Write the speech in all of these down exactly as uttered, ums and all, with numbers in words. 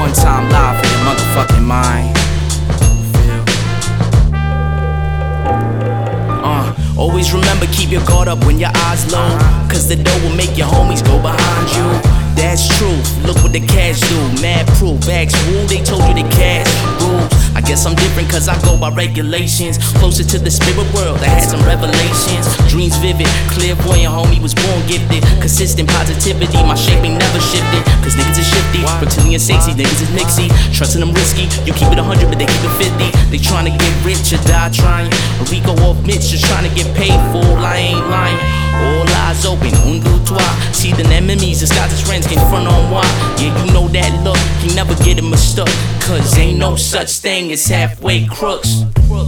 one time live for your motherfucking mind. Uh, always remember, keep your guard up when your eyes low, cause the dough will make your homies go behind you. That's true, look what the cash do. Mad proof, bags rule, they told you the cash rules. I guess I'm different cause I go by regulations. Closer to the spirit world, I had some revelations. Dreams vivid, clairvoyant, homie was born gifted. Consistent positivity, my shape ain't never shifted. Cause niggas is shifty, reptilian sexy, niggas is mixy. Trusting them risky, you keep it a hundred but they keep it fifty. They tryna get rich or die trying. Rico off Mitch just tryna get paid for, I ain't lying. All eyes open, un deux trois. See the enemies, disguise as friends, can front on why. Yeah, you know that look, you never get it mistook. Cause ain't no such thing as halfway crooks.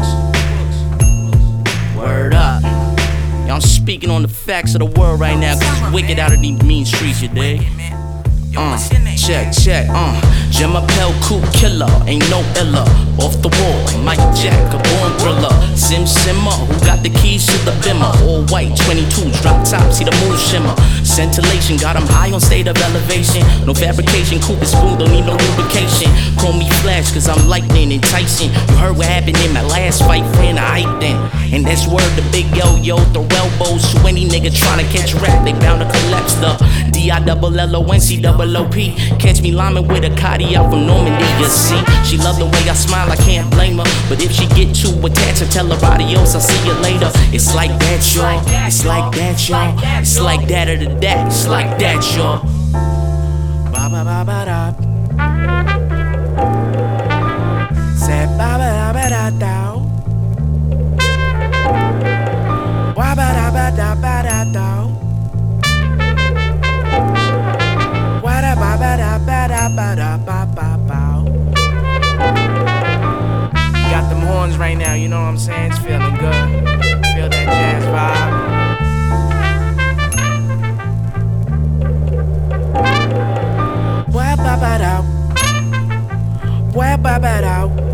Word up. Y'all, I'm speaking on the facts of the world right now, cause it's wicked out of these mean streets, you dig? Uh, check, check, uh Gemma Pell, cool killer, ain't no illa. Off the wall, Mike Jack, a born thriller. Sim Simmer, who got the keys to the bimmer? All white, twenty-twos, drop top, see the moon shimmer. Scintillation, got him high on state of elevation. No fabrication, coupe and spoon, don't need no lubrication. Call me Flash, cause I'm lightning enticing. You heard what happened in my last fight, friend, I hyped in. And that's word the big yo-yo, throw elbows to any nigga tryna catch rap, they bound to collapse the D I double L O N C double O P. Catch me liming with a Cardi out from Normandy, you see. She love the way I smile, I can't blame her. But if she get too attached, I tell her adios, I'll see you later. It's like that, y'all. It's like that, y'all. It's like that or the that. It's like that, y'all. Ba ba ba ba da. Say ba ba ba da da. Ba ba da ba da ba da da. Ba da ba ba da ba da ba da ba ba ba. Got them horns right now, you know what I'm saying? It's feeling good. Feel that jazz vibe. Ba ba ba da. Ba ba ba da.